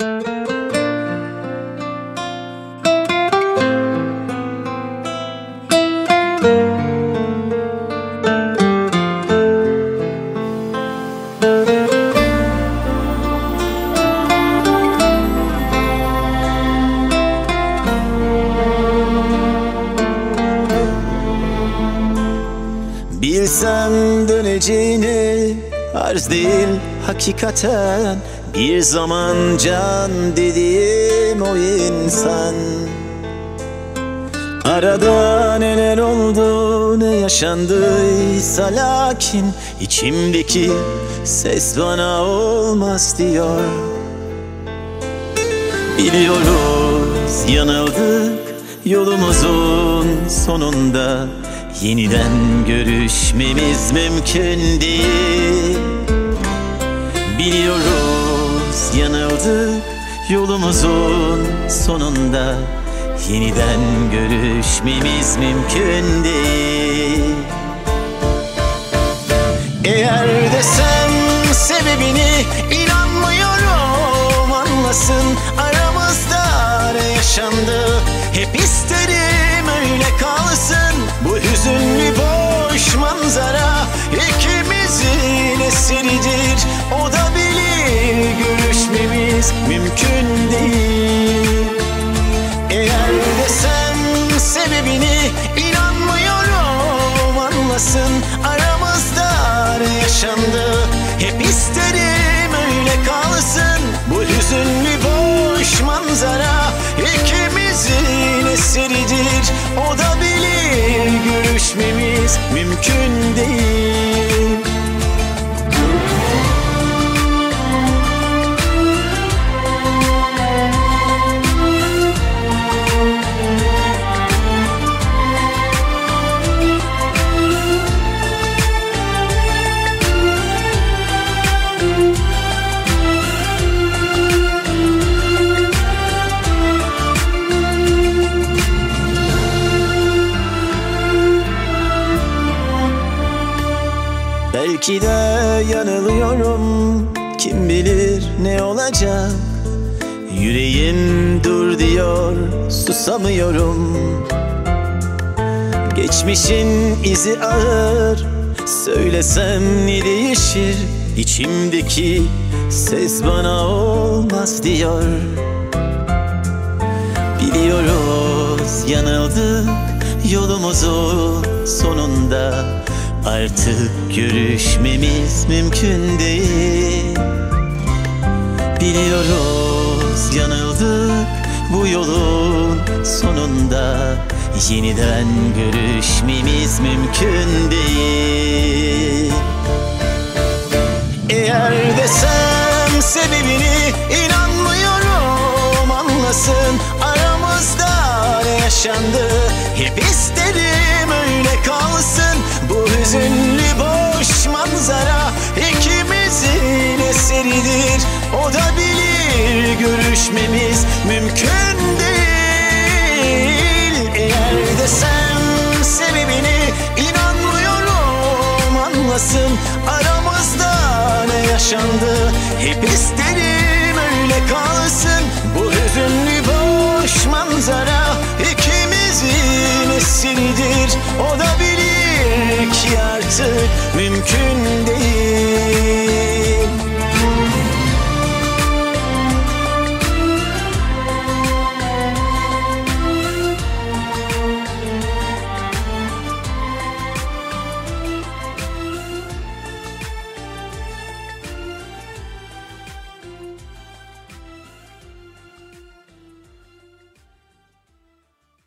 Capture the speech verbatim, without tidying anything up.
Bilsem döneceğini, arz değil hakikaten, bir zaman can dediğim o insan. Arada neler oldu, ne yaşandıysa, lakin içimdeki ses bana olmaz diyor. Biliyoruz yanıldık, yolumuzun sonunda yeniden görüşmemiz mümkün değil. Biliyoruz yanıldık, yolumuzun sonunda yeniden görüşmemiz mümkün değil. Eğer desem sebebini, inanmıyorum, anlasın aramızda ne yaşandı. Hep isterim öyle kalsın bu hüzünlü boş manzara, ikimizin eseridir, o da bilir görüşmemiz mümkün değil. Eğer desem sebebini, inanmıyorum, anlasın aramızda ne yaşandı. Hep isterim öyle kalsın bu hüzünlü boş manzara, ikimizin eseridir, o da bilir görüşmemiz mümkün değil. Belki de yanılıyorum, kim bilir ne olacak. Yüreğim dur diyor, susamıyorum. Geçmişin izi ağır, söylesem ne değişir. İçimdeki ses bana olmaz diyor. Biliyoruz yanıldık, yolumuzun sonunda artık görüşmemiz mümkün değil. Biliyoruz yanıldık, bu yolun sonunda yeniden görüşmemiz mümkün değil. Eğer desem sebebini, inanmıyorum, anlasın aramızda ne yaşandı. Hep isterim öyle kalsın bu hüzünlü boş manzara, ikimizin eseridir, o da bilir görüşmemiz mümkün değil. Eğer desem sebebini, inanmıyorum, anlasın aramızda ne yaşandı. Hep isterim öyle kalsın bu hüzünlü boş manzara, ikimizin eseridir, o da bilir ki artık mümkün değil.